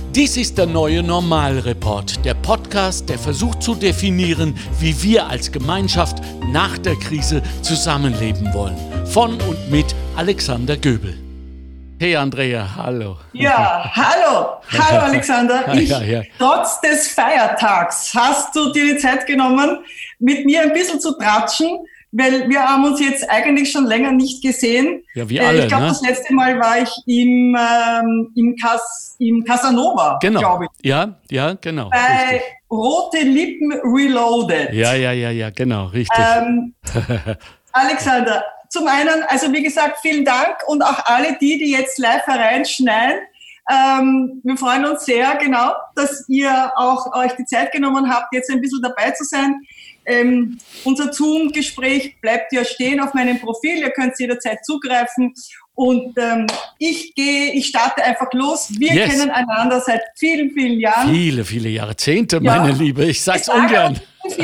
Dies ist der neue Normalreport, der Podcast, der versucht zu definieren, wie wir als Gemeinschaft nach der Krise zusammenleben wollen. Von und mit Alexander Göbel. Hey Andrea, hallo. Ja, hallo. Hallo Alexander. Trotz des Feiertags hast du dir die Zeit genommen, mit mir ein bisschen zu tratschen, weil wir haben uns jetzt eigentlich schon länger nicht gesehen. Ja, wir alle, ich glaube, das letzte Mal war ich im Casanova, glaube ich. Ja, genau. Bei richtig. Rote Lippen Reloaded. Ja, genau, richtig. Alexander, zum einen, also wie gesagt, vielen Dank und auch alle die jetzt live hereinschneiden. Wir freuen uns sehr, genau, dass ihr auch euch die Zeit genommen habt, jetzt ein bisschen dabei zu sein. Unser Zoom-Gespräch bleibt ja stehen auf meinem Profil, ihr könnt jederzeit zugreifen und ich starte einfach los. Wir kennen einander seit vielen, vielen Jahren. Viele Jahrzehnte, meine Liebe, ich sag's ungern.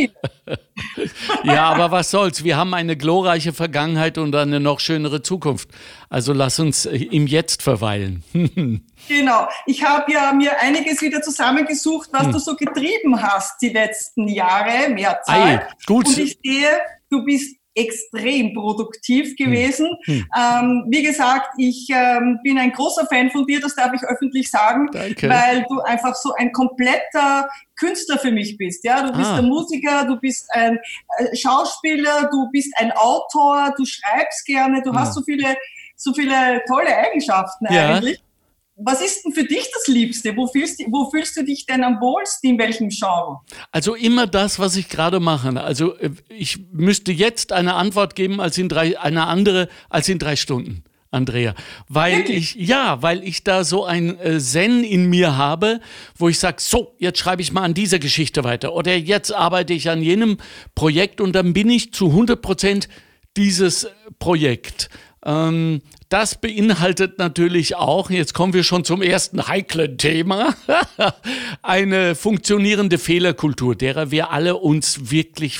Ja, aber was soll's, wir haben eine glorreiche Vergangenheit und eine noch schönere Zukunft. Also lass uns im Jetzt verweilen. Genau, ich habe ja mir einiges wieder zusammengesucht, was du so getrieben hast die letzten Jahre, Mehrzahl. Gut. Und ich sehe, du bist extrem produktiv gewesen. Wie gesagt, ich bin ein großer Fan von dir, das darf ich öffentlich sagen. Danke. Weil du einfach so ein kompletter Künstler für mich bist. Ja, du bist ein Musiker, du bist ein Schauspieler, du bist ein Autor, du schreibst gerne, du hast so viele tolle Eigenschaften eigentlich. Was ist denn für dich das Liebste? Wo fühlst du dich denn am wohlsten, in welchem Genre? Also immer das, was ich gerade mache. Also ich müsste jetzt eine Antwort geben, eine andere als in 3 Stunden, Andrea. Weil ich da so ein Zen in mir habe, wo ich sage, so, jetzt schreibe ich mal an dieser Geschichte weiter. Oder jetzt arbeite ich an jenem Projekt und dann bin ich zu 100% dieses Projekt. Das beinhaltet natürlich auch, jetzt kommen wir schon zum ersten heiklen Thema, eine funktionierende Fehlerkultur, derer wir alle uns wirklich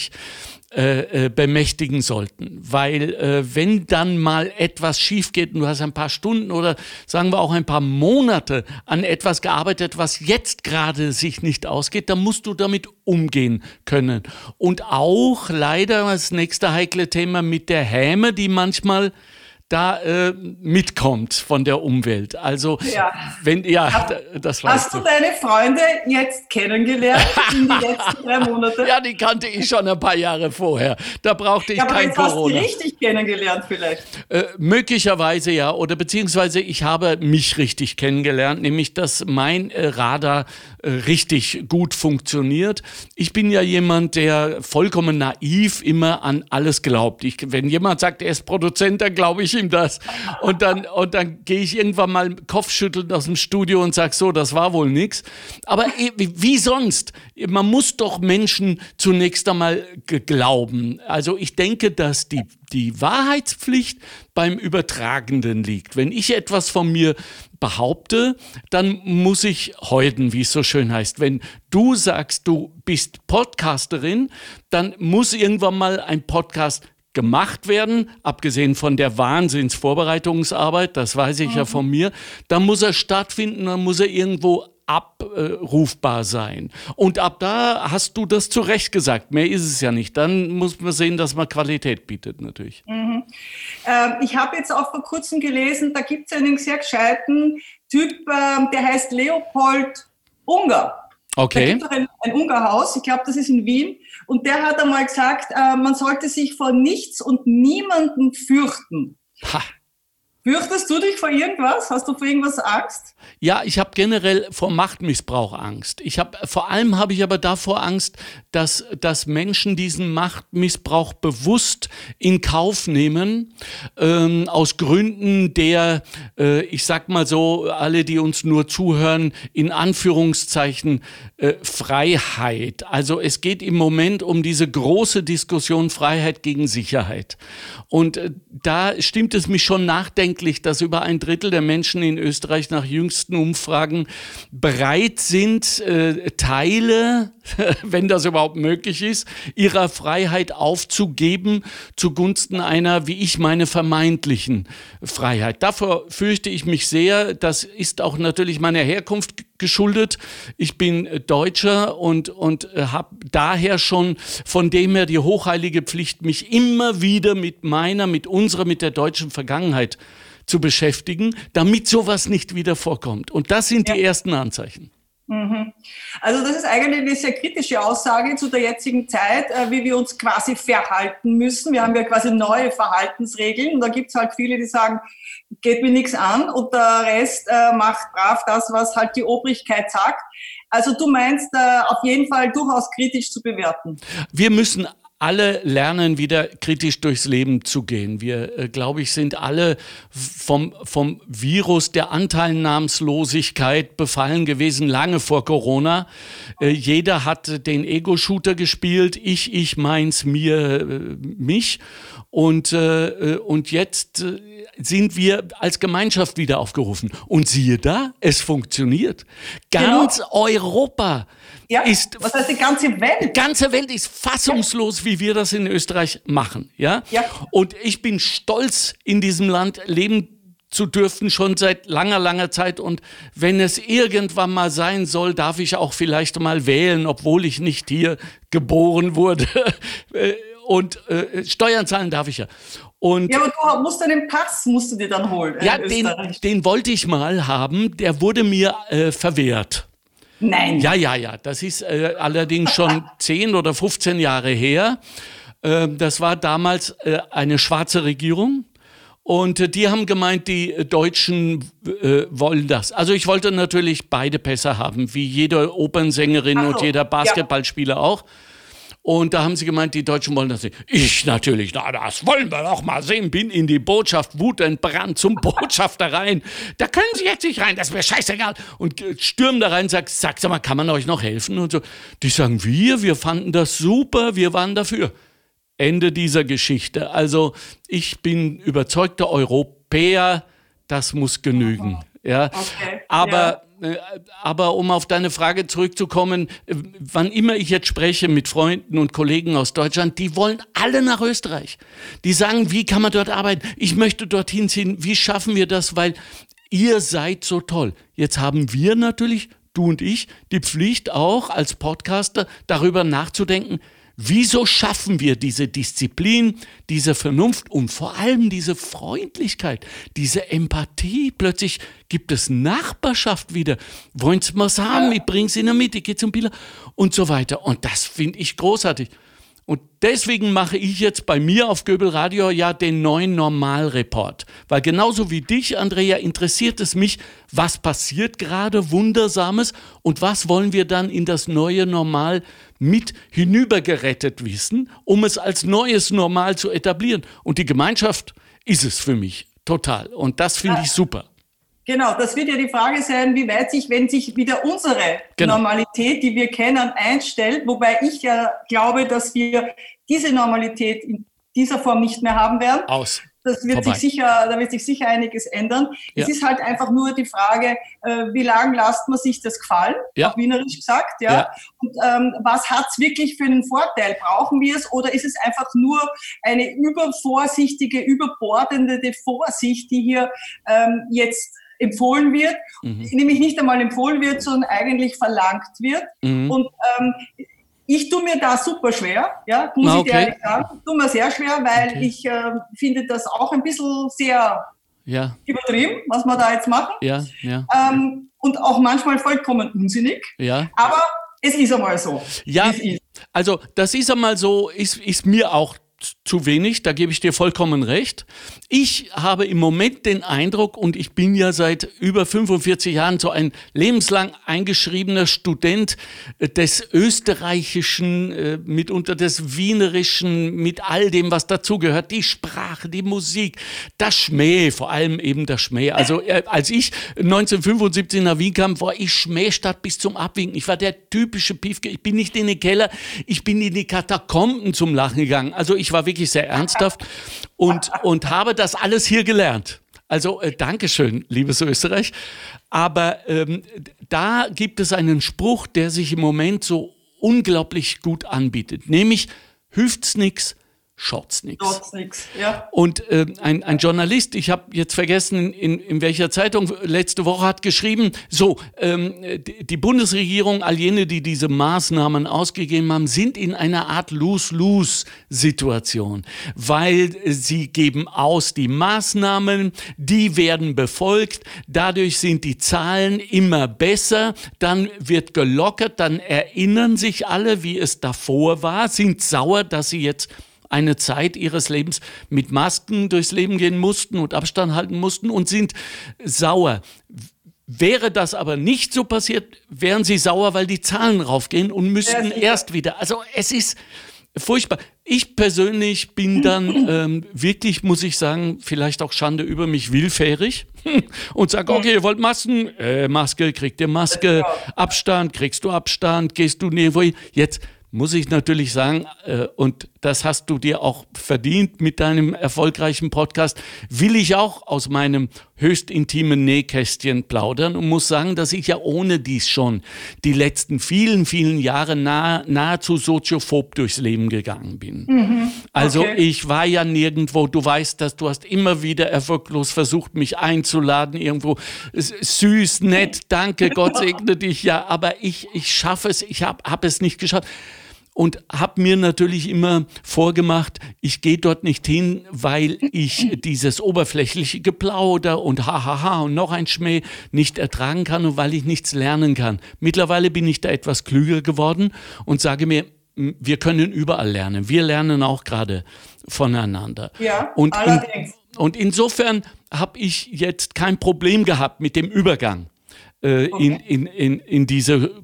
bemächtigen sollten. Weil wenn dann mal etwas schief geht und du hast ein paar Stunden oder sagen wir auch ein paar Monate an etwas gearbeitet, was jetzt gerade sich nicht ausgeht, dann musst du damit umgehen können. Und auch leider das nächste heikle Thema mit der Häme, die manchmal da mitkommt von der Umwelt. Also, das weißt Hast du deine Freunde jetzt kennengelernt in den letzten 3 Monaten? Ja, die kannte ich schon ein paar Jahre vorher. Da brauchte ich kein Corona. Aber jetzt hast du richtig kennengelernt vielleicht? Möglicherweise ja, oder beziehungsweise ich habe mich richtig kennengelernt, nämlich dass mein Radar richtig gut funktioniert. Ich bin ja jemand, der vollkommen naiv immer an alles glaubt. Wenn jemand sagt, er ist Produzent, dann glaube ich ihm das. Und dann gehe ich irgendwann mal kopfschüttelnd aus dem Studio und sage, so, das war wohl nix. Aber wie sonst? Man muss doch Menschen zunächst einmal glauben. Also ich denke, dass die Wahrheitspflicht beim Übertragenden liegt. Wenn ich etwas von mir behaupte, dann muss ich heuden, wie es so schön heißt. Wenn du sagst, du bist Podcasterin, dann muss irgendwann mal ein Podcast gemacht werden, abgesehen von der Wahnsinnsvorbereitungsarbeit, das weiß ich ja von mir, dann muss er stattfinden, dann muss er irgendwo abrufbar sein. Und ab da hast du das zu Recht gesagt, mehr ist es ja nicht. Dann muss man sehen, dass man Qualität bietet natürlich. Ich habe jetzt auch vor kurzem gelesen, da gibt es einen sehr gescheiten Typ, der heißt Leopold Unger. Okay. Da gibt es ein Ungerhaus, ich glaube, das ist in Wien. Und der hat einmal gesagt, man sollte sich vor nichts und niemanden fürchten. Ha. Fürchtest du dich vor irgendwas? Hast du vor irgendwas Angst? Ja, ich habe generell vor Machtmissbrauch Angst. Vor allem habe ich aber davor Angst, dass Menschen diesen Machtmissbrauch bewusst in Kauf nehmen, aus Gründen der, ich sag mal so, alle, die uns nur zuhören, in Anführungszeichen Freiheit. Also es geht im Moment um diese große Diskussion Freiheit gegen Sicherheit. Und da stimmt es mich schon nachdenklich, dass über 1/3 der Menschen in Österreich nach jüngsten jüngsten Umfragen bereit sind, Teile, wenn das überhaupt möglich ist, ihrer Freiheit aufzugeben zugunsten einer, wie ich meine, vermeintlichen Freiheit. Davor fürchte ich mich sehr. Das ist auch natürlich meiner Herkunft geschuldet. Ich bin Deutscher und habe daher schon von dem her die hochheilige Pflicht, mich immer wieder mit der deutschen Vergangenheit zu beschäftigen, damit sowas nicht wieder vorkommt. Und das sind die ersten Anzeichen. Also das ist eigentlich eine sehr kritische Aussage zu der jetzigen Zeit, wie wir uns quasi verhalten müssen. Wir haben ja quasi neue Verhaltensregeln und da gibt es halt viele, die sagen, geht mir nichts an und der Rest macht brav das, was halt die Obrigkeit sagt. Also du meinst auf jeden Fall durchaus kritisch zu bewerten. Wir müssen alle lernen, wieder kritisch durchs Leben zu gehen. Wir, glaube ich, sind alle vom Virus der Anteilnahmslosigkeit befallen gewesen, lange vor Corona. Jeder hat den Ego-Shooter gespielt, ich, meins, mir, mich. Und jetzt sind wir als Gemeinschaft wieder aufgerufen. Und siehe da, es funktioniert. Ganz Europa ist... Was heißt die ganze Welt? Die ganze Welt ist fassungslos, wie wir das in Österreich machen. Ja? Und ich bin stolz, in diesem Land leben zu dürfen, schon seit langer, langer Zeit. Und wenn es irgendwann mal sein soll, darf ich auch vielleicht mal wählen, obwohl ich nicht hier geboren wurde. Und Steuern zahlen darf ich ja. Und ja, aber du musst den Pass, musst du dir dann holen. Ja, den wollte ich mal haben, der wurde mir verwehrt. Nein. Ja. Das ist allerdings schon 10 oder 15 Jahre her. Das war damals eine schwarze Regierung. Und die haben gemeint, die Deutschen wollen das. Also ich wollte natürlich beide Pässe haben, wie jede Opernsängerin und jeder Basketballspieler auch. Und da haben sie gemeint, die Deutschen wollen das nicht. Ich natürlich, das wollen wir doch mal sehen. Bin in die Botschaft wutentbrannt zum Botschafter rein. Da können Sie jetzt nicht rein, das ist mir scheißegal. Und stürmen da rein, sag mal, kann man euch noch helfen? Und so. Die sagen, wir fanden das super, wir waren dafür. Ende dieser Geschichte. Also ich bin überzeugter Europäer, das muss genügen. Ja, okay. Aber um auf deine Frage zurückzukommen, wann immer ich jetzt spreche mit Freunden und Kollegen aus Deutschland, die wollen alle nach Österreich. Die sagen, wie kann man dort arbeiten? Ich möchte dorthin ziehen. Wie schaffen wir das? Weil ihr seid so toll. Jetzt haben wir natürlich, du und ich, die Pflicht auch als Podcaster darüber nachzudenken, wieso schaffen wir diese Disziplin, diese Vernunft und vor allem diese Freundlichkeit, diese Empathie? Plötzlich gibt es Nachbarschaft wieder. Wollen Sie was haben? Ich bringe Sie in der Mitte, ich gehe zum Biller und so weiter. Und das finde ich großartig. Und deswegen mache ich jetzt bei mir auf Göbel Radio ja den neuen Normalreport. Weil genauso wie dich, Andrea, interessiert es mich, was passiert gerade Wundersames und was wollen wir dann in das neue Normal mit hinübergerettet wissen, um es als neues Normal zu etablieren. Und die Gemeinschaft ist es für mich total. Und das finde ich super. Genau, das wird ja die Frage sein, wie weit wenn sich wieder unsere Normalität, die wir kennen, einstellt, wobei ich ja glaube, dass wir diese Normalität in dieser Form nicht mehr haben werden. Da wird sich sicher einiges ändern. Ja. Es ist halt einfach nur die Frage, wie lange lässt man sich das gefallen, auf Wienerisch gesagt, Und was hat's wirklich für einen Vorteil? Brauchen wir es oder ist es einfach nur eine übervorsichtige, überbordende Vorsicht, die hier jetzt empfohlen wird, nämlich nicht einmal empfohlen wird, sondern eigentlich verlangt wird. Und ich tue mir da super schwer, muss ich dir ehrlich sagen. Tue mir sehr schwer, weil ich finde das auch ein bisschen sehr übertrieben, was wir da jetzt machen. Und auch manchmal vollkommen unsinnig. Aber es ist einmal so. Ja, also das ist einmal so, ist mir auch zu wenig, da gebe ich dir vollkommen recht. Ich habe im Moment den Eindruck, und ich bin ja seit über 45 Jahren so ein lebenslang eingeschriebener Student des Österreichischen, mitunter des Wienerischen, mit all dem, was dazugehört, die Sprache, die Musik, das Schmäh, vor allem eben das Schmäh. Also als ich 1975 nach Wien kam, war ich Schmähstadt bis zum Abwinken. Ich war der typische Piefke. Ich bin nicht in den Keller, ich bin in die Katakomben zum Lachen gegangen. Also ich war wirklich sehr ernsthaft und habe das alles hier gelernt. Also Dankeschön, liebes Österreich. Aber da gibt es einen Spruch, der sich im Moment so unglaublich gut anbietet, nämlich hilft's nix, schaut's nix. Schaut's nix, ja. Und ein Journalist, ich habe jetzt vergessen, in welcher Zeitung, letzte Woche hat geschrieben, die Bundesregierung, all jene, die diese Maßnahmen ausgegeben haben, sind in einer Art Lose-Lose-Situation, weil sie geben aus die Maßnahmen, die werden befolgt, dadurch sind die Zahlen immer besser, dann wird gelockert, dann erinnern sich alle, wie es davor war, sind sauer, dass sie jetzt eine Zeit ihres Lebens mit Masken durchs Leben gehen mussten und Abstand halten mussten und sind sauer. Wäre das aber nicht so passiert, wären sie sauer, weil die Zahlen raufgehen und müssten erst wieder. Also es ist furchtbar. Ich persönlich bin dann wirklich, muss ich sagen, vielleicht auch Schande über mich, willfährig und sage, okay, ihr wollt Masken? Maske, kriegt ihr Maske, Abstand, kriegst du Abstand, gehst du nirgendwo hin. Jetzt muss ich natürlich sagen, und das hast du dir auch verdient mit deinem erfolgreichen Podcast, will ich auch aus meinem höchst intimen Nähkästchen plaudern und muss sagen, dass ich ja ohne dies schon die letzten vielen, vielen Jahre nahezu soziophob durchs Leben gegangen bin. Mhm. Also Okay. ich war ja nirgendwo, du weißt das, du hast immer wieder erfolglos versucht, mich einzuladen, irgendwo süß, nett, danke, Gott segne dich, ja, aber ich schaffe es, ich hab es nicht geschafft. Und habe mir natürlich immer vorgemacht, ich gehe dort nicht hin, weil ich dieses oberflächliche Geplauder und hahaha und noch ein Schmäh nicht ertragen kann und weil ich nichts lernen kann. Mittlerweile bin ich da etwas klüger geworden und sage mir, wir können überall lernen. Wir lernen auch gerade voneinander. Ja, Und allerdings. und insofern habe ich jetzt kein Problem gehabt mit dem Übergang in diese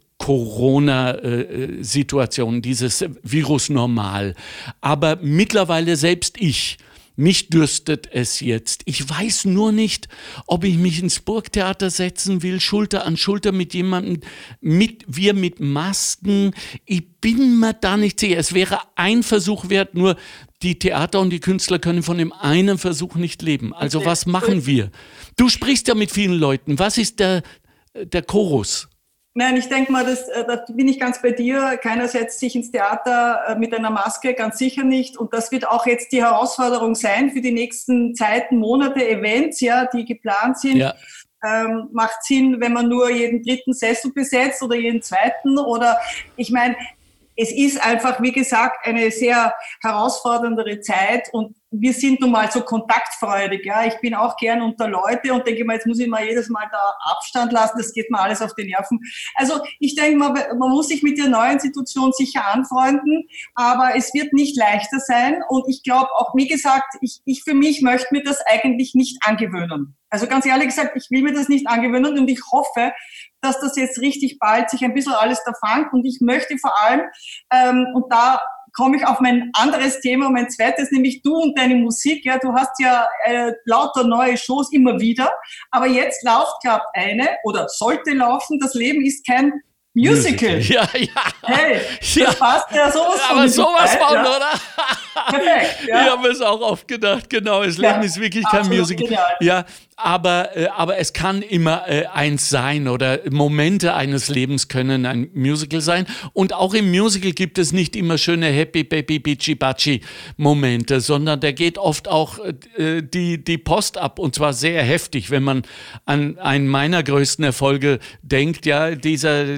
Corona-Situation, dieses Virus normal. Aber mittlerweile selbst mich dürstet es jetzt. Ich weiß nur nicht, ob ich mich ins Burgtheater setzen will, Schulter an Schulter mit jemandem, wir mit Masken. Ich bin mir da nicht sicher. Es wäre ein Versuch wert, nur die Theater und die Künstler können von dem einen Versuch nicht leben. Also Okay. was machen wir? Du sprichst ja mit vielen Leuten. Was ist der Chorus? Nein, ich denke mal, da bin ich ganz bei dir. Keiner setzt sich ins Theater mit einer Maske, ganz sicher nicht. Und das wird auch jetzt die Herausforderung sein für die nächsten Zeiten, Monate, Events, ja, die geplant sind. Ja. Macht Sinn, wenn man nur jeden dritten Sessel besetzt oder jeden zweiten. Oder ich meine, es ist einfach, wie gesagt, eine sehr herausforderndere Zeit und wir sind nun mal so kontaktfreudig. Ja, ich bin auch gern unter Leute und denke mal, jetzt muss ich mal jedes Mal da Abstand lassen. Das geht mir alles auf die Nerven. Also ich denke mal, man muss sich mit der neuen Situation sicher anfreunden, aber es wird nicht leichter sein. Und ich glaube auch, wie gesagt, ich für mich möchte mir das eigentlich nicht angewöhnen. Also ganz ehrlich gesagt, ich will mir das nicht angewöhnen und ich hoffe, dass das jetzt richtig bald sich ein bisschen alles da fangt. Und ich möchte vor allem, und da komme ich auf mein anderes Thema, mein zweites, nämlich du und deine Musik. Ja, du hast ja lauter neue Shows immer wieder, aber jetzt läuft gerade eine oder sollte laufen. Das Leben ist kein Musical. Ja. Hey, Ja. das passt ja sowas von. Aber in die sowas Zeit, von, ja. oder? Perfekt, ja. Ich habe es auch oft gedacht, genau. Das Ja, Leben ist wirklich kein absolut Musical. genial. Ja, aber es kann immer eins sein oder Momente eines Lebens können ein Musical sein. Und auch im Musical gibt es nicht immer schöne Happy, Baby, Bitchy, Batschi Momente, sondern da geht oft auch die Post ab und zwar sehr heftig, wenn man an einen meiner größten Erfolge denkt. Ja, dieser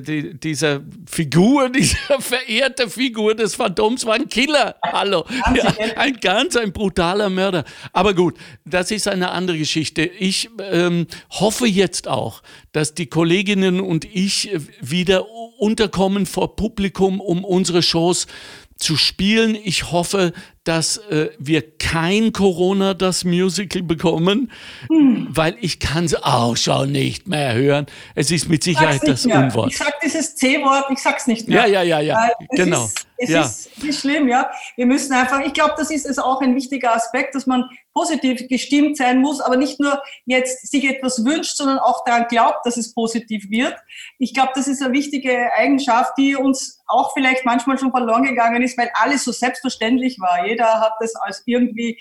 Figur, diese verehrte Figur des Phantoms war ein Killer. Hallo. Ja, ein brutaler Mörder. Aber gut, das ist eine andere Geschichte. Ich hoffe jetzt auch, dass die Kolleginnen und ich wieder unterkommen vor Publikum, um unsere Shows zu spielen. Ich hoffe, dass wir kein Corona, das Musical bekommen, weil ich kann es auch schon nicht mehr hören. Es ist mit Sicherheit das Unwort. Ich sag dieses C-Wort, ich sag's nicht mehr. Ja, genau. Es ist schlimm, ja. Wir müssen einfach, ich glaube, das ist auch ein wichtiger Aspekt, dass man positiv gestimmt sein muss, aber nicht nur jetzt sich etwas wünscht, sondern auch daran glaubt, dass es positiv wird. Ich glaube, das ist eine wichtige Eigenschaft, die uns auch vielleicht manchmal schon verloren gegangen ist, weil alles so selbstverständlich war. Jeder hat das als irgendwie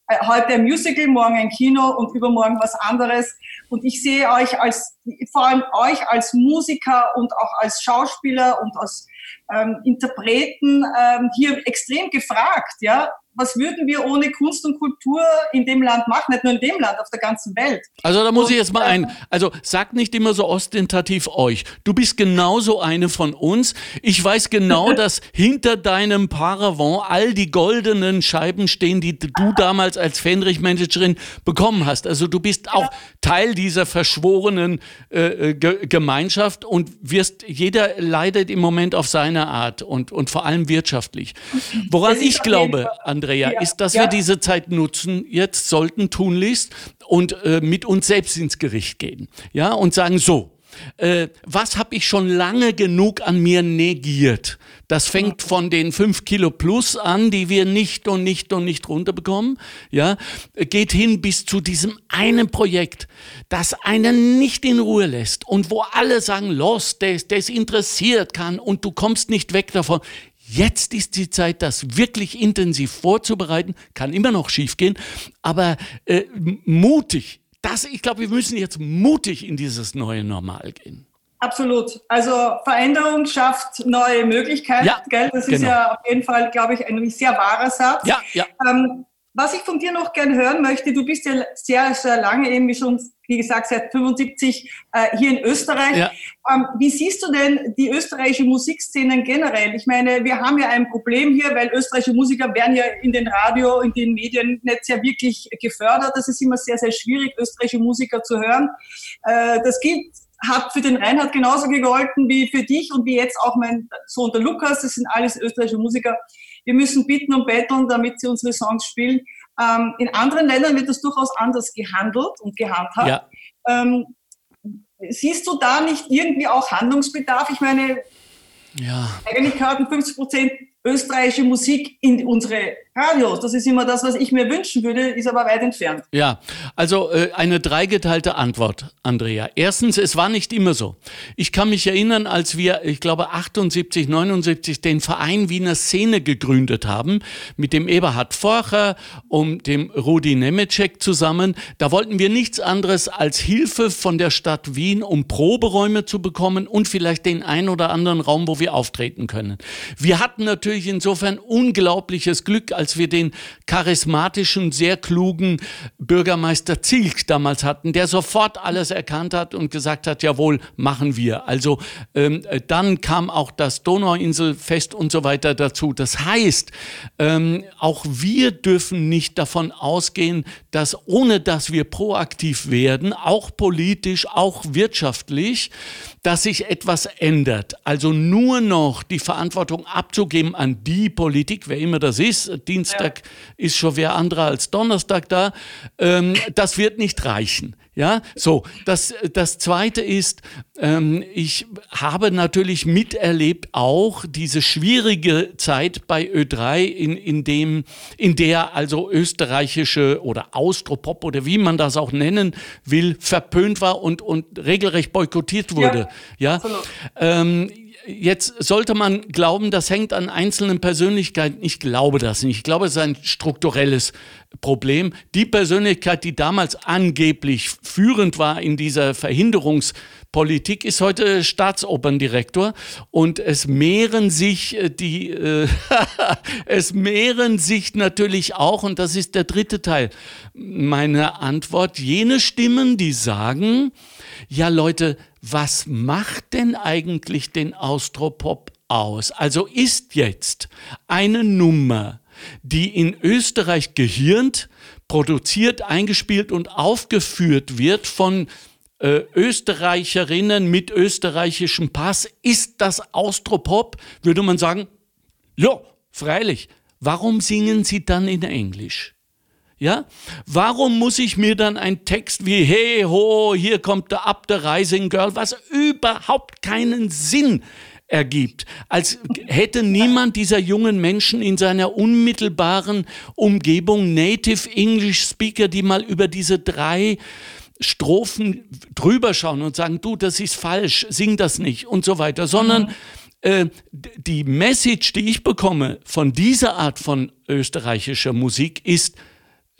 heute ein Musical, morgen ein Kino und übermorgen was anderes. Und ich sehe euch vor allem euch als Musiker und auch als Schauspieler und als Interpreten hier extrem gefragt, ja. Was würden wir ohne Kunst und Kultur in dem Land machen? Nicht nur in dem Land, auf der ganzen Welt. Also da muss ich jetzt mal also sag nicht immer so ostentativ euch. Du bist genauso eine von uns. Ich weiß genau, dass hinter deinem Paravent all die goldenen Scheiben stehen, die du damals als Fähnrich-Managerin bekommen hast. Also du bist auch Teil dieser verschworenen Gemeinschaft und jeder leidet im Moment auf seine Art und vor allem wirtschaftlich. Woran ich glaube, Andrea, ist, dass wir diese Zeit nutzen, jetzt sollten tunlichst und mit uns selbst ins Gericht gehen. Ja, und sagen so, was habe ich schon lange genug an mir negiert? Das fängt von den 5 Kilo plus an, die wir nicht runterbekommen. Ja, geht hin bis zu diesem einen Projekt, das einen nicht in Ruhe lässt und wo alle sagen, los, der ist interessiert kann und du kommst nicht weg davon. Jetzt ist die Zeit, das wirklich intensiv vorzubereiten. Kann immer noch schiefgehen, aber mutig. Ich glaube, wir müssen jetzt mutig in dieses neue Normal gehen. Absolut. Also Veränderung schafft neue Möglichkeiten. Ja, gell? Das ist ja auf jeden Fall, glaube ich, ein sehr wahrer Satz. Ja, ja. Was ich von dir noch gern hören möchte, du bist ja sehr, sehr lange eben schon, wie gesagt, seit 75 hier in Österreich. Ja. Wie siehst du denn die österreichische Musikszene generell? Ich meine, wir haben ja ein Problem hier, weil österreichische Musiker werden ja in den Radio, in den Medien nicht sehr wirklich gefördert. Das ist immer sehr, sehr schwierig, österreichische Musiker zu hören. Hat für den Reinhard genauso gegolten wie für dich und wie jetzt auch mein Sohn der Lukas. Das sind alles österreichische Musiker. Wir müssen bitten und betteln, damit sie unsere Songs spielen. In anderen Ländern wird das durchaus anders gehandelt und gehandhabt. Ja. Siehst du da nicht irgendwie auch Handlungsbedarf? Ich meine, eigentlich gehören 50% österreichische Musik in unsere Radios. Das ist immer das, was ich mir wünschen würde, ist aber weit entfernt. Ja, also eine dreigeteilte Antwort, Andrea. Erstens, es war nicht immer so. Ich kann mich erinnern, als wir, ich glaube 78, 79, den Verein Wiener Szene gegründet haben, mit dem Eberhard Forcher und dem Rudi Nemetschek zusammen. Da wollten wir nichts anderes als Hilfe von der Stadt Wien, um Proberäume zu bekommen und vielleicht den ein oder anderen Raum, wo wir auftreten können. Wir hatten natürlich insofern unglaubliches Glück, als wir den charismatischen, sehr klugen Bürgermeister Zielk damals hatten, der sofort alles erkannt hat und gesagt hat, jawohl, machen wir. Also dann kam auch das Donauinselfest und so weiter dazu. Das heißt, auch wir dürfen nicht davon ausgehen, dass ohne dass wir proaktiv werden, auch politisch, auch wirtschaftlich, dass sich etwas ändert. Also nur noch die Verantwortung abzugeben an die Politik, wer immer das ist, Dienstag ist schon wer anderer als Donnerstag da, das wird nicht reichen. Ja, so, das Zweite ist, ich habe natürlich miterlebt auch diese schwierige Zeit bei Ö3, in der also österreichische oder Austropop oder wie man das auch nennen will, verpönt war und regelrecht boykottiert wurde. Ja, jetzt sollte man glauben, das hängt an einzelnen Persönlichkeiten. Ich glaube das nicht. Ich glaube, es ist ein strukturelles Problem. Die Persönlichkeit, die damals angeblich führend war in dieser Verhinderungspolitik, ist heute Staatsoperndirektor und es mehren sich natürlich auch, und das ist der dritte Teil meiner Antwort, jene Stimmen, die sagen, ja Leute, was macht denn eigentlich den Austropop aus? Also ist jetzt eine Nummer, die in Österreich gehirnt, produziert, eingespielt und aufgeführt wird von Österreicherinnen mit österreichischem Pass, ist das Austropop? Würde man sagen, ja, freilich. Warum singen sie dann in Englisch? Ja? Warum muss ich mir dann einen Text wie Hey ho, hier kommt der Up the Rising Girl, was überhaupt keinen Sinn ergibt, als hätte niemand dieser jungen Menschen in seiner unmittelbaren Umgebung Native English Speaker, die mal über diese 3 Strophen drüber schauen und sagen, du, das ist falsch, sing das nicht und so weiter, sondern die Message, die ich bekomme von dieser Art von österreichischer Musik ist,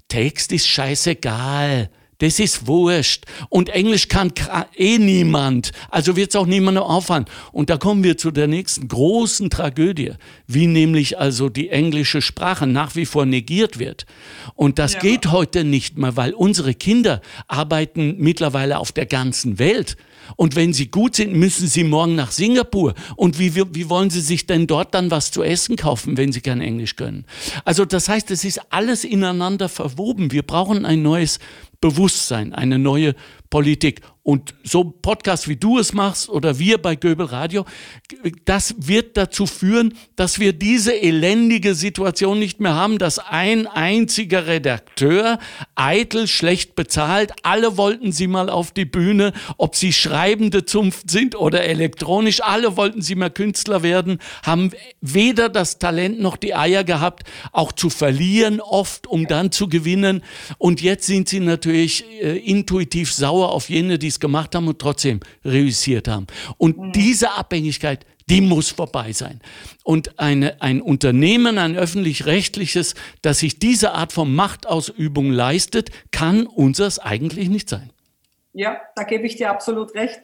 Text ist scheißegal. Das ist wurscht. Und Englisch kann niemand. Also wird es auch niemandem auffallen. Und da kommen wir zu der nächsten großen Tragödie, wie nämlich also die englische Sprache nach wie vor negiert wird. Und das geht heute nicht mehr, weil unsere Kinder arbeiten mittlerweile auf der ganzen Welt. Und wenn sie gut sind, müssen sie morgen nach Singapur. Und wie wollen sie sich denn dort dann was zu essen kaufen, wenn sie kein Englisch können? Also das heißt, es ist alles ineinander verwoben. Wir brauchen ein neues Bewusstsein, eine neue Politik. Und so Podcasts, wie du es machst oder wir bei Göbel Radio, das wird dazu führen, dass wir diese elendige Situation nicht mehr haben, dass ein einziger Redakteur eitel, schlecht bezahlt, alle wollten sie mal auf die Bühne, ob sie schreibende Zunft sind oder elektronisch, alle wollten sie mal Künstler werden, haben weder das Talent noch die Eier gehabt, auch zu verlieren oft, um dann zu gewinnen. Und jetzt sind sie natürlich intuitiv sauer auf jene, die es gemacht haben und trotzdem reüssiert haben. Und diese Abhängigkeit, die muss vorbei sein. Und ein Unternehmen, ein öffentlich-rechtliches, das sich diese Art von Machtausübung leistet, kann unseres eigentlich nicht sein. Ja, da gebe ich dir absolut recht.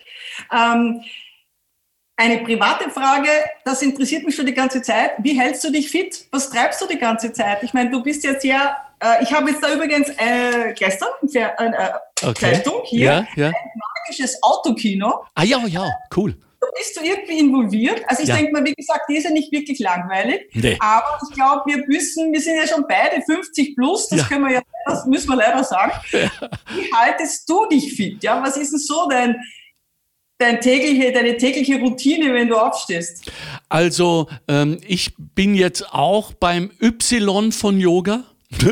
Eine private Frage, das interessiert mich schon die ganze Zeit. Wie hältst du dich fit? Was treibst du die ganze Zeit? Ich meine, du bist jetzt ja, ich habe jetzt da übrigens gestern Zeitung hier, ein magisches Autokino. Ah ja, cool. Bist du irgendwie involviert? Also ich denke mal, wie gesagt, die ist ja nicht wirklich langweilig, aber ich glaube, wir sind ja schon beide 50 plus, das müssen wir leider sagen. Wie haltest du dich fit? Ja, was ist denn so deine tägliche Routine, wenn du aufstehst? Also ich bin jetzt auch beim Y von Yoga.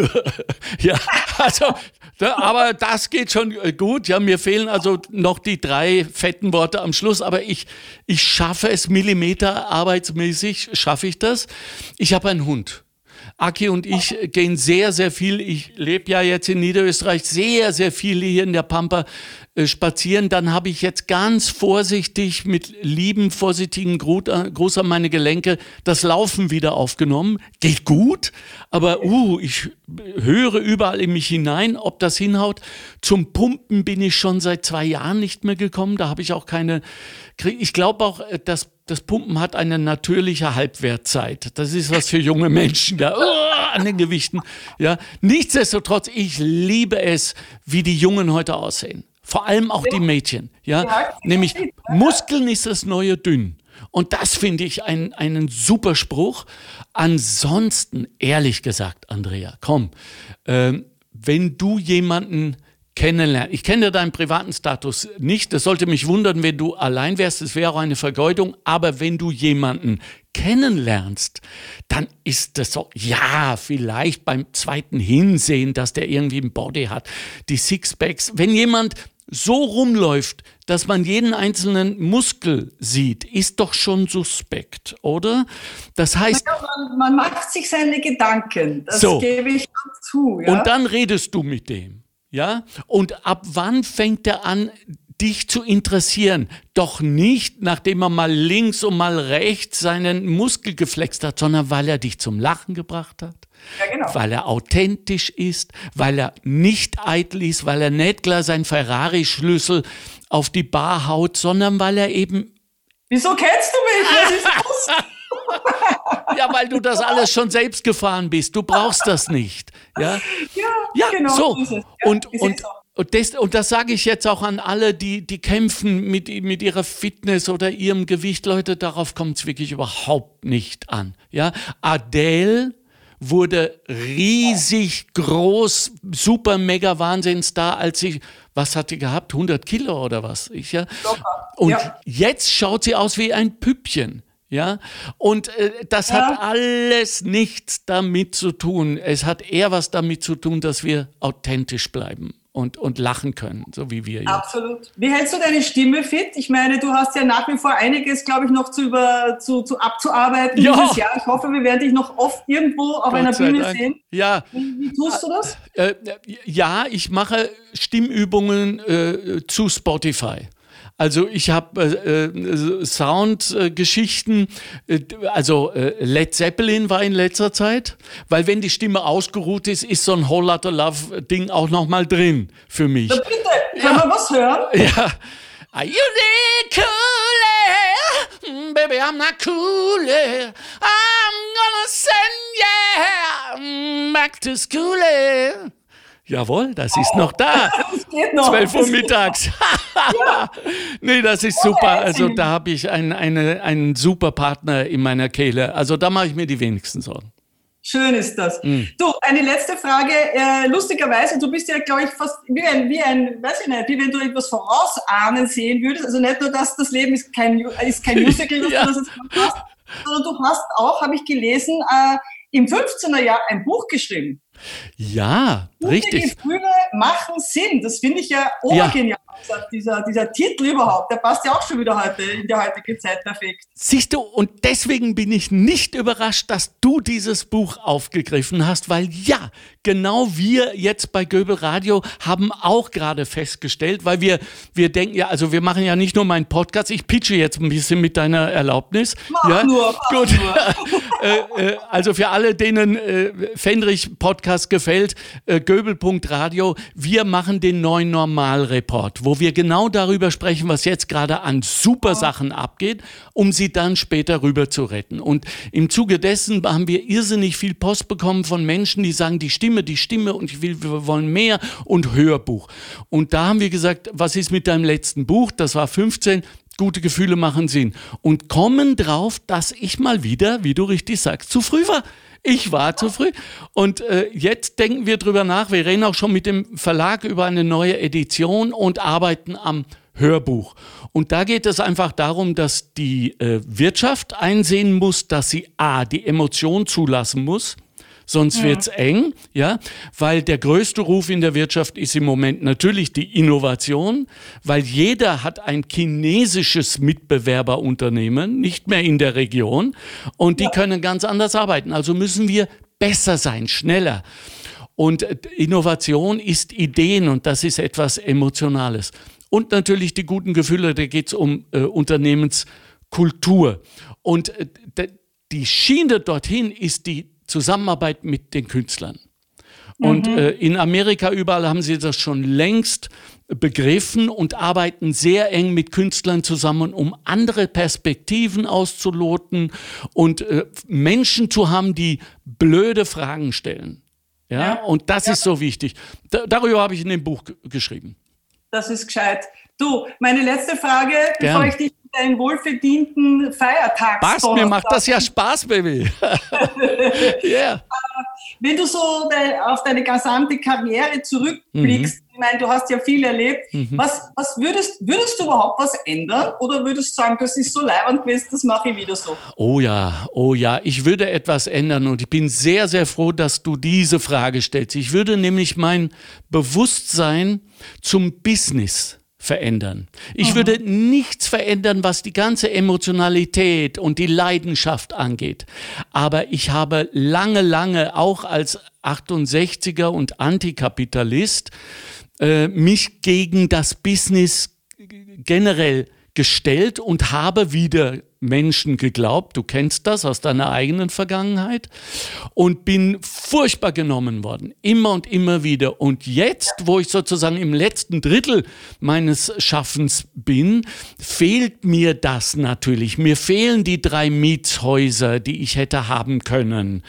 Ja, also, aber das geht schon gut. Ja, mir fehlen also noch die 3 fetten Worte am Schluss, aber ich schaffe es millimeterarbeitsmäßig, schaffe ich das. Ich habe einen Hund. Aki und ich gehen sehr, sehr viel, ich lebe ja jetzt in Niederösterreich, sehr, sehr viel hier in der Pampa spazieren. Dann habe ich jetzt ganz vorsichtig mit lieben, vorsichtigen Gruß an meine Gelenke das Laufen wieder aufgenommen. Geht gut, aber ich höre überall in mich hinein, ob das hinhaut. Zum Pumpen bin ich schon seit 2 Jahren nicht mehr gekommen. Da habe ich auch ich glaube auch, dass das Pumpen hat eine natürliche Halbwertzeit. Das ist was für junge Menschen da an den Gewichten. Ja. Nichtsdestotrotz, ich liebe es, wie die Jungen heute aussehen. Vor allem auch die Mädchen. Ja. Nämlich Muskeln ist das neue Dünn. Und das finde ich einen super Spruch. Ansonsten, ehrlich gesagt, Andrea, komm, wenn du jemanden kennenlernen. Ich kenne deinen privaten Status nicht. Das sollte mich wundern, wenn du allein wärst. Das wäre auch eine Vergeudung. Aber wenn du jemanden kennenlernst, dann ist das so, ja, vielleicht beim zweiten Hinsehen, dass der irgendwie ein Body hat, die Sixpacks. Wenn jemand so rumläuft, dass man jeden einzelnen Muskel sieht, ist doch schon suspekt, oder? Das heißt, man macht sich seine Gedanken. Das gebe ich zu. Ja? Und dann redest du mit dem. Ja, und ab wann fängt er an, dich zu interessieren? Doch nicht, nachdem er mal links und mal rechts seinen Muskel geflext hat, sondern weil er dich zum Lachen gebracht hat. Ja, genau. Weil er authentisch ist, weil er nicht eitel ist, weil er nicht gleich seinen Ferrari-Schlüssel auf die Bar haut, sondern weil er eben... Wieso kennst du mich? Was ist das? Ja, weil du das alles schon selbst gefahren bist. Du brauchst das nicht. Ja, genau. So. Und das sage ich jetzt auch an alle, die kämpfen mit ihrer Fitness oder ihrem Gewicht. Leute, darauf kommt es wirklich überhaupt nicht an. Ja, Adele wurde riesig groß, super mega Wahnsinnsstar, als sie, was hat die gehabt? 100 Kilo oder was? Und jetzt schaut sie aus wie ein Püppchen. Ja, und das hat alles nichts damit zu tun. Es hat eher was damit zu tun, dass wir authentisch bleiben und lachen können, so wie wir jetzt. Absolut. Wie hältst du deine Stimme fit? Ich meine, du hast ja nach wie vor einiges, glaube ich, noch zu abzuarbeiten dieses Jahr. Ich hoffe, wir werden dich noch oft irgendwo auf einer Bühne sehen. Ja. Wie tust du das? Ja, ich mache Stimmübungen zu Spotify. Also ich habe Soundgeschichten, Led Zeppelin war in letzter Zeit, weil wenn die Stimme ausgeruht ist, ist so ein Whole Lotta Love Ding auch nochmal drin für mich. Na bitte, können wir was hören? Ja. Are you cool? Baby, I'm not cool. I'm gonna send you back to school. Jawohl, das ist noch da. Das geht noch. 12 Uhr mittags. Ja. Nee, das ist super. Also da habe ich einen super Partner in meiner Kehle. Also da mache ich mir die wenigsten Sorgen. Schön ist das. Du, eine letzte Frage. Lustigerweise, du bist ja, glaube ich, fast wie ein, weiß ich nicht, wie wenn du etwas vorausahnen sehen würdest. Also nicht nur, dass das Leben ist kein Musical, was Ja. du das jetzt hast, sondern du hast auch, habe ich gelesen, im 15er Jahr ein Buch geschrieben. Ja, richtig. Gute Gefühle machen Sinn. Das finde ich ja original. Dieser Titel überhaupt, der passt ja auch schon wieder heute in der heutigen Zeit perfekt. Siehst du, und deswegen bin ich nicht überrascht, dass du dieses Buch aufgegriffen hast, weil ja, genau wir jetzt bei Göbel Radio haben auch gerade festgestellt, weil wir denken ja, also wir machen ja nicht nur meinen Podcast, ich pitche jetzt ein bisschen mit deiner Erlaubnis. Mach nur. Also für alle, denen Fendrich Podcast gefällt, Göbel.radio, wir machen den neuen Normalreport, wo wir genau darüber sprechen, was jetzt gerade an super Sachen abgeht, um sie dann später rüber zu retten. Und im Zuge dessen haben wir irrsinnig viel Post bekommen von Menschen, die sagen, die Stimme und wir wollen mehr und Hörbuch. Und da haben wir gesagt, was ist mit deinem letzten Buch? Das war 15. Gute Gefühle machen Sinn. Und kommen drauf, dass ich mal wieder, wie du richtig sagst, zu früh war. Ich war zu früh. Und jetzt denken wir drüber nach. Wir reden auch schon mit dem Verlag über eine neue Edition und arbeiten am Hörbuch. Und da geht es einfach darum, dass die Wirtschaft einsehen muss, dass sie die Emotion zulassen muss. Sonst wird's eng, ja, weil der größte Ruf in der Wirtschaft ist im Moment natürlich die Innovation, weil jeder hat ein chinesisches Mitbewerberunternehmen, nicht mehr in der Region, und die können ganz anders arbeiten. Also müssen wir besser sein, schneller. Und Innovation ist Ideen und das ist etwas Emotionales. Und natürlich die guten Gefühle, da geht's um Unternehmenskultur. Und die Schiene dorthin ist die Zusammenarbeit mit den Künstlern. Und in Amerika überall haben sie das schon längst begriffen und arbeiten sehr eng mit Künstlern zusammen, um andere Perspektiven auszuloten und Menschen zu haben, die blöde Fragen stellen. Ja? Und das ist so wichtig. Darüber habe ich in dem Buch geschrieben. Das ist gescheit. Du, meine letzte Frage, bevor ich dich mit deinen wohlverdienten Feiertags... Mir macht das ja Spaß, Baby. Yeah. Wenn du so auf deine gesamte Karriere zurückblickst, ich meine, du hast ja viel erlebt, was würdest du überhaupt was ändern? Oder würdest du sagen, das ist so leibend gewesen, das mache ich wieder so? Oh ja, ich würde etwas ändern und ich bin sehr, sehr froh, dass du diese Frage stellst. Ich würde nämlich mein Bewusstsein zum Business verändern. Ich würde nichts verändern, was die ganze Emotionalität und die Leidenschaft angeht. Aber ich habe lange, auch als 68er und Antikapitalist, mich gegen das Business generell gestellt und habe wieder Menschen geglaubt, du kennst das aus deiner eigenen Vergangenheit, und bin furchtbar genommen worden, immer und immer wieder. Und jetzt, wo ich sozusagen im letzten Drittel meines Schaffens bin, fehlt mir das natürlich. Mir fehlen die 3 Mietshäuser, die ich hätte haben können.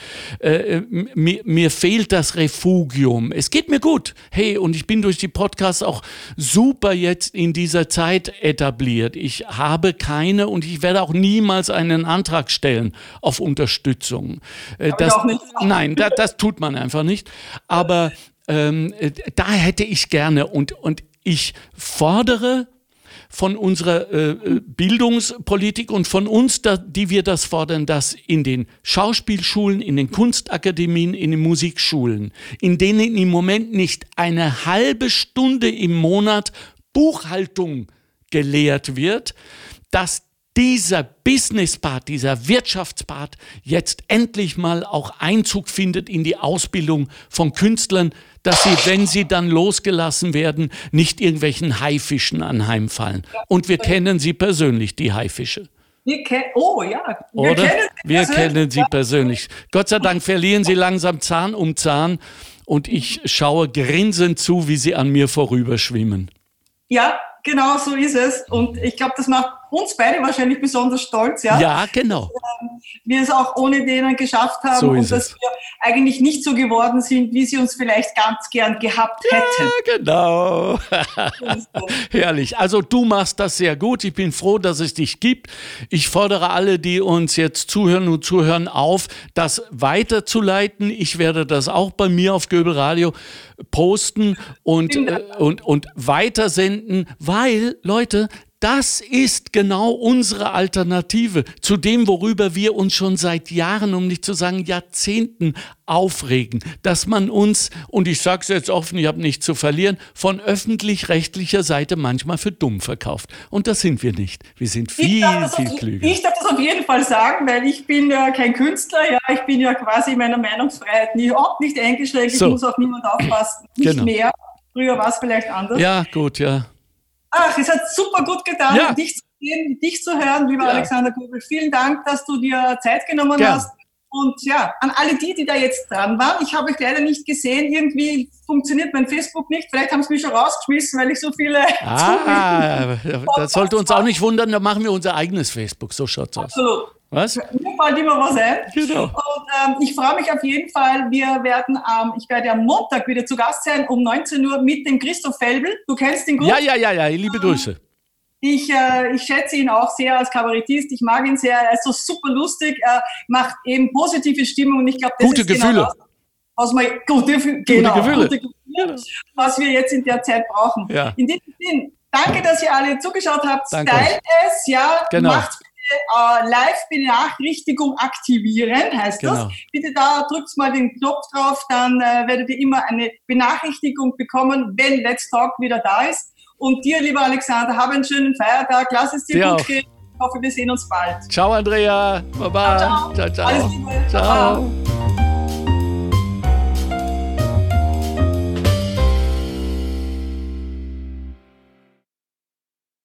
Mir fehlt das Refugium. Es geht mir gut. Hey, und ich bin durch die Podcasts auch super jetzt in dieser Zeit etabliert. Ich habe keine und ich werde auch niemals einen Antrag stellen auf Unterstützung. Nein, das tut man einfach nicht. Aber da hätte ich gerne und ich fordere von unserer Bildungspolitik und von uns, die wir das fordern, dass in den Schauspielschulen, in den Kunstakademien, in den Musikschulen, in denen im Moment nicht eine halbe Stunde im Monat Buchhaltung gelehrt wird, dass dieser Business-Part, dieser Wirtschaftspart jetzt endlich mal auch Einzug findet in die Ausbildung von Künstlern, dass sie, wenn sie dann losgelassen werden, nicht irgendwelchen Haifischen anheimfallen. Und wir kennen sie persönlich, die Haifische. Wir kennen sie persönlich. Gott sei Dank verlieren sie langsam Zahn um Zahn und ich schaue grinsend zu, wie sie an mir vorüberschwimmen. Ja, genau so ist es. Und ich glaube, das macht uns beide wahrscheinlich besonders stolz. Ja, genau. Wir es auch ohne denen geschafft haben und dass wir eigentlich nicht so geworden sind, wie sie uns vielleicht ganz gern gehabt hätten. Ja, genau. Herrlich. Also du machst das sehr gut. Ich bin froh, dass es dich gibt. Ich fordere alle, die uns jetzt zuhören und zuhören, auf, das weiterzuleiten. Ich werde das auch bei mir auf Göbel Radio posten und weitersenden, weil, Leute, das ist genau unsere Alternative zu dem, worüber wir uns schon seit Jahren, um nicht zu sagen Jahrzehnten, aufregen. Dass man uns, und ich sage es jetzt offen, ich habe nichts zu verlieren, von öffentlich-rechtlicher Seite manchmal für dumm verkauft. Und das sind wir nicht. Wir sind viel klüger. Ich darf das auf jeden Fall sagen, weil ich bin ja kein Künstler. Ja, ich bin ja quasi in meiner Meinungsfreiheit nicht eingeschränkt. Ich muss auf niemand aufpassen. Nicht mehr. Früher war es vielleicht anders. Ja, gut, ja. Ach, es hat super gut getan, dich zu sehen, dich zu hören, lieber Alexander Göbel. Vielen Dank, dass du dir Zeit genommen hast. Und ja, an alle die da jetzt dran waren. Ich habe euch leider nicht gesehen. Irgendwie funktioniert mein Facebook nicht. Vielleicht haben sie mich schon rausgeschmissen, weil ich so viele... Das sollte uns auch nicht wundern. Da machen wir unser eigenes Facebook. So schaut's aus. Absolut. Was? Mir fällt immer was ein. Genau. Und ich freue mich auf jeden Fall. Ich werde am Montag wieder zu Gast sein, um 19 Uhr mit dem Christoph Felbel. Du kennst ihn gut? Ja, liebe Grüße. Ich schätze ihn auch sehr als Kabarettist. Ich mag ihn sehr. Er ist so super lustig. Er macht eben positive Stimmung. Und ich glaube, das gute ist Gefühle. Gute Gefühle. Was wir jetzt in der Zeit brauchen. Ja. In diesem Sinn, danke, dass ihr alle zugeschaut habt. Danke. Teilt es, macht Live-Benachrichtigung aktivieren, heißt das. Bitte da drückt mal den Knopf drauf, dann werdet ihr immer eine Benachrichtigung bekommen, wenn Let's Talk wieder da ist. Und dir, lieber Alexander, hab einen schönen Feiertag, lass es dir gut gehen. Ich hoffe, wir sehen uns bald. Ciao, Andrea. Baba. Ciao. Ciao. Alles Liebe. Ciao.